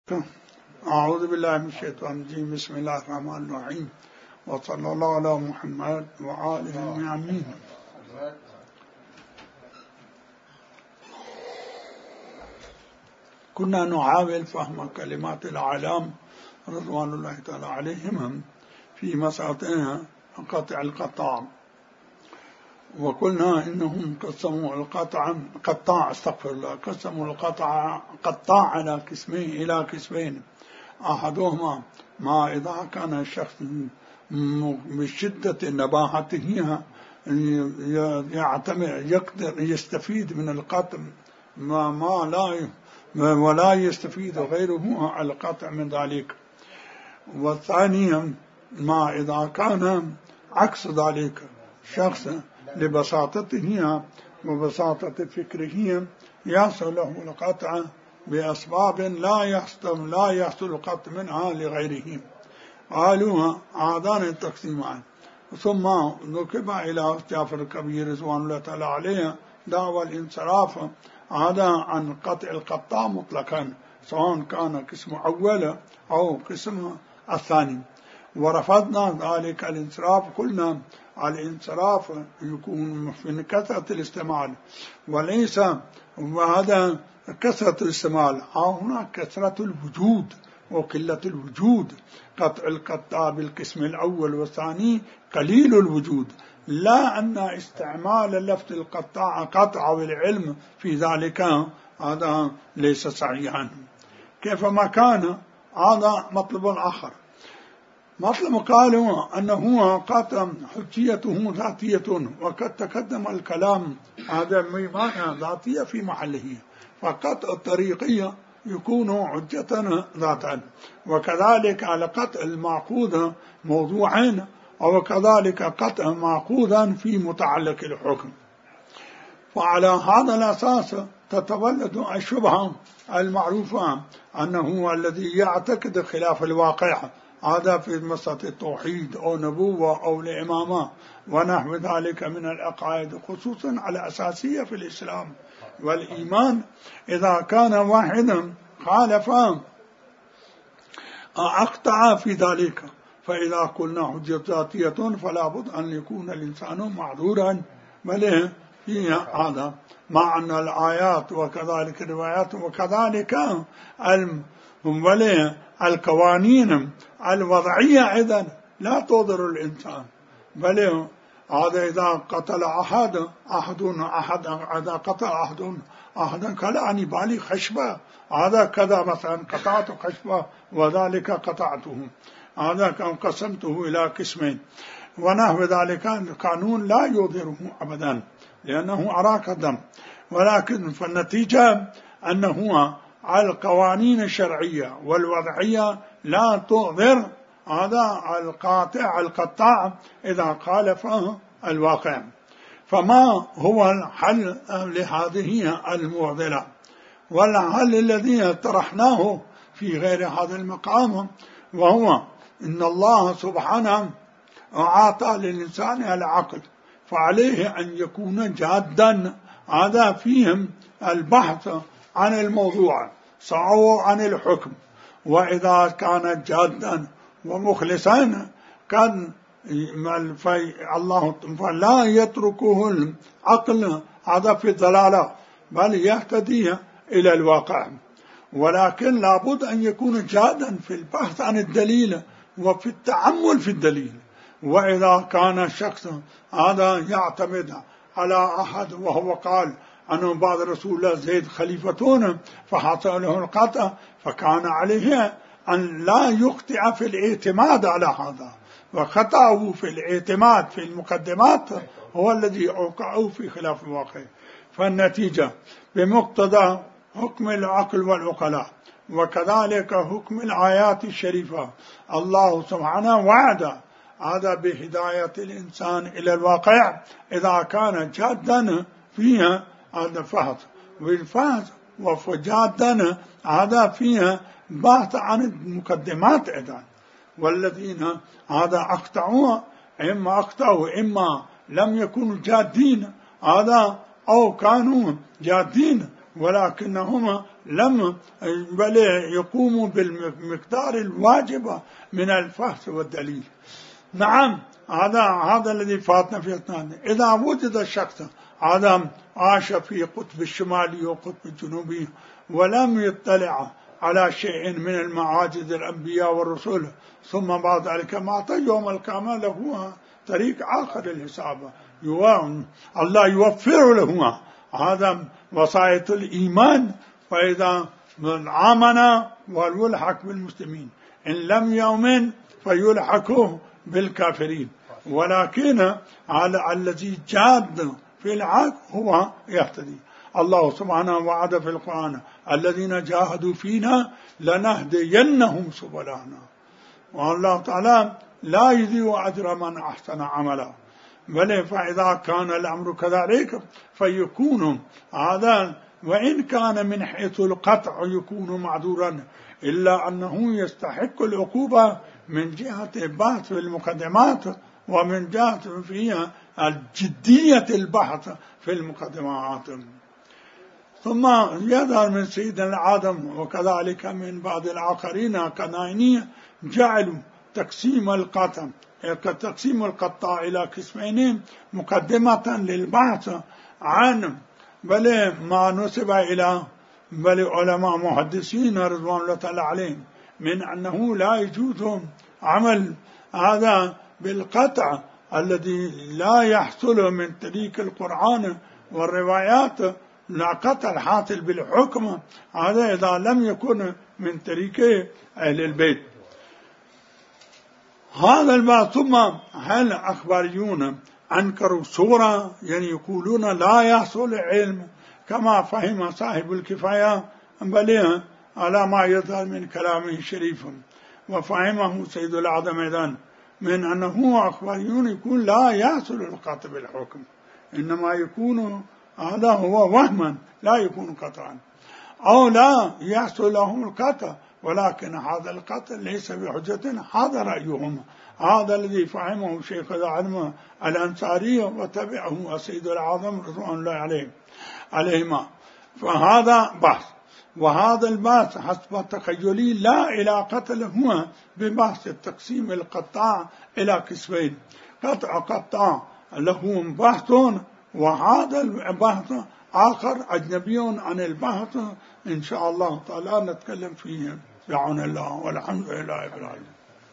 أعوذ بالله من الشيطان الرجيم. بسم الله الرحمن الرحيم، وصلى الله على محمد وآله أجمعين. كنا نحاول فهم كلمات الأعلام رضوان الله تعالى عليهم في مسألة قطع القطاع، وقلنا إنهم قسموا قسموا القطاع على قسمين إلى قسمين. أحدهما ما إذا كان الشخص بشدة نباهته يقدر يستفيد من القطع ولا يستفيد غيره القطع من ذلك. والثاني ما إذا كان عكس ذلك، شخص لبساطته وبساطة فكره يحصل له القطع بأسباب لا يحصل القطع منها لغيره. قالوا هذان التقسيمان. ثم نكب إلى جعفر الكبير رضوان الله تعالى عليه دعوى الانصراف هذا عن قطع القطاع مطلقا، سواء كان قسم أول أو قسم الثاني، ورفضنا ذلك الانصراف. قلنا الانصراف يكون في كثرة الاستعمال، وليس وهذا كثرة الاستعمال، هنا كثرة الوجود وقلة الوجود. قطع القطاع بالقسم الأول والثاني قليل الوجود، لا أن استعمال اللفظ القطاع قطع والعلم في ذلك هذا ليس صحيحا. كيفما كان هذا مطلب آخر. مطلب قالوا أنه قطع حجيته ذاتية، وقد تقدم الكلام هذا معنى ذاتية في محله، فقطع الطريقية يكون حجة ذاتا، وكذلك على قطع المعقود موضوعين، وكذلك قطع معقودا في متعلق الحكم. وعلى هذا الأساس تتولد الشبهة المعروفة أنه الذي يعتقد خلاف الواقع، هذا في مسألة التوحيد أو نبوة أو الإمامة ونحو ذلك من العقائد، خصوصا على أساسية في الإسلام والإيمان، إذا كان واحدا خالف أقطع في ذلك، فإذا قلنا حجة ذاتية فلا بد أن يكون الإنسان معذورا بل في هذا، مع أن الآيات وكذلك الروايات وكذلك القوانين الوضعية أيضا لا تضر الإنسان، بل هذا إذا قتل أحد إذا قتل أحدا كلعني بالي خشبة، هذا كذا مثلا قطعت خشبة وذلك قطعته، هذا كان قسمته إلى قسمين ونحو ذلك. القانون لا يضره أبدا لأنه أراك الدم، ولكن فالنتيجة أنه القوانين الشرعية والوضعية لا تضر هذا القطاع إذا خالفه الواقع. فما هو الحل لهذه المعضلة؟ والحل الذي طرحناه في غير هذا المقام، وهو إن الله سبحانه أعطى للإنسان العقل، فعليه أن يكون جادا هذا فيهم البحث عن الموضوع سواء عن الحكم، وإذا كان جادا ومخلصا كان الله فلا يتركه العقل هذا في الضلالة بل يهتدي إلى الواقع. ولكن لابد أن يكون جادا في البحث عن الدليل وفي التأمل في الدليل. وإذا كان الشخص هذا يعتمد على أحد وهو قال أنه بعد رسول الله زيد خليفتون فحصل له القطع، فكان عليه أن لا يقطع في الاعتماد على هذا، وخطأه في الاعتماد في المقدمات هو الذي أوقعه في خلاف الواقع. فالنتيجة بمقتضى حكم العقل والعقلاء وكذلك حكم الآيات الشريفة، الله سبحانه وعد هذا بهداية الإنسان إلى الواقع إذا كان جادا فيها هذا فحص، والفحص وفجادا هذا فيها بحث عن المقدمات أيضا. والذين هذا أقطعوا إما لم يكونوا جادين هذا أو كانوا جادين ولكنهما لم بل يقوموا بالمقدار الواجب من الفحص والدليل. نعم، هذا الذي فاتنا في أثناء. إذا وجد الشخص هذا عاش في قطب الشمالي وقطب الجنوبي ولم يطلع على شيء من المعاجز الأنبياء والرسل، ثم بعد ذلك معطى يوم القيامة له طريق آخر للحساب، الله يوفر له هذا وصاية الإيمان، فإذا آمن والملحق بالمسلمين، إن لم يؤمن فيلحقه بالكافرين. ولكن على الذي جاد في الحق هو يهتدي. الله سبحانه وعد في القرآن الذين جاهدوا فينا لنهدينهم سبلنا، والله تعالى لا يضيع أجر من أحسن عملا. بل فإذا كان الأمر كذلك فيكون هذا، وإن كان من حيث القطع يكون معذورا، إلا أنه يستحق العقوبة من جهة البحث في المقدمات، ومن جهة فيها الجدية البحث في المقدمات. ثم يظهر من سيدنا آدم وكذلك من بعض الآخرين كنائنية جعلوا تقسيم القطع إلى قسمين، مقدمة للبحث عن بل ما نسب إلى بل علماء محدثين رضوان الله تعالى عليهم من أنه لا يجوز عمل هذا بالقطع الذي لا يحصل من طريق القرآن والروايات، لا قطع حاصل بالحكم، هذا إذا لم يكن من طريق أهل البيت. هذا البعض. ثم هل أخباريون أنكروا صورة، يعني يقولون لا يحصل علم كما فهم صاحب الكفاية، بل على ما يظهر من كلامه الشريف وفهمه سيد الأعظم أيضا من أنه أخباريون يقول لا يحصل القطع بالحكم، إنما يكون هذا هو وهما لا يكون قطعا، أو لا يحصل لهم القطع ولكن هذا القطع ليس بحجة. هذا رأيهم، هذا الذي فهمه شيخ العلم الأنصاري وتبعه السيد الأعظم رضوان الله عليهما. فهذا بحث، وهذا البحث حسب تخيلي لا علاقة له ببحث التقسيم القطاع إلى قسمين، قطع له بحث، وهذا البحث آخر أجنبي عن البحث إن شاء الله تعالى نتكلم فيه بعون الله، والحمد لله رب العالمين.